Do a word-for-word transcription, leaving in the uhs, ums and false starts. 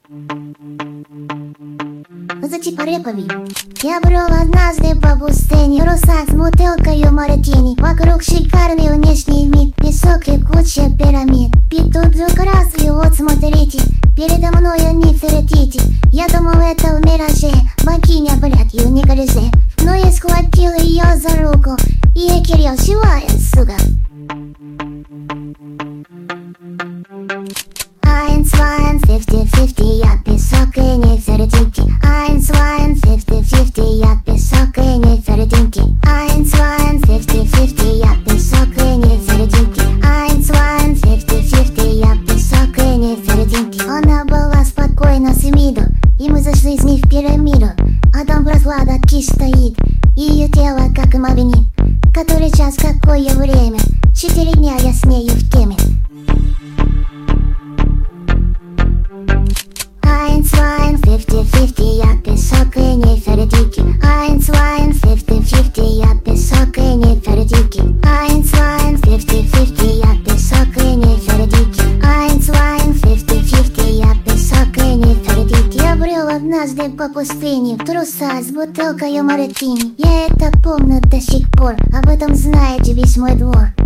Зачем рэпови? Я брел однажды по пустыне, в русах с бутылкою мартини. Вокруг шикарный внешний вид, песок и куча пирамид. Пить тут вдруг раз и вот смотрите, передо мною Нефертити. Я думал, это в мираже, богиня, блядь, и не гализе. Но я схватил ее за руку, и я Кирилл, живая, сука. Eins, zwei, fifty, fifty, я песок и Нефертити. Eins, zwei, fifty, fifty, я песок и Нефертити. Eins, zwei, fifty, fifty, я песок и Нефертити. Eins, zwei, fifty, fifty, я песок и Нефертити. Она была спокойна с виду, и мы зашли с ней в пирамиду. А там прохладочки стоит, и ее тело как магнит. Который час, какое время? Четыре дня я с нею в теме. Eins, zwei, fifty, fifty, я песок и Нефертити. Eins, zwei, fifty, fifty, я песок и Нефертити. Eins, zwei, fifty, fifty, я песок и Нефертити. Eins, zwei, fifty, fifty, я песок и Нефертити. Я брел однажды по пустыне, в трусах с бутылкой мартини. Я это помню до сих пор, об этом знает весь мой двор.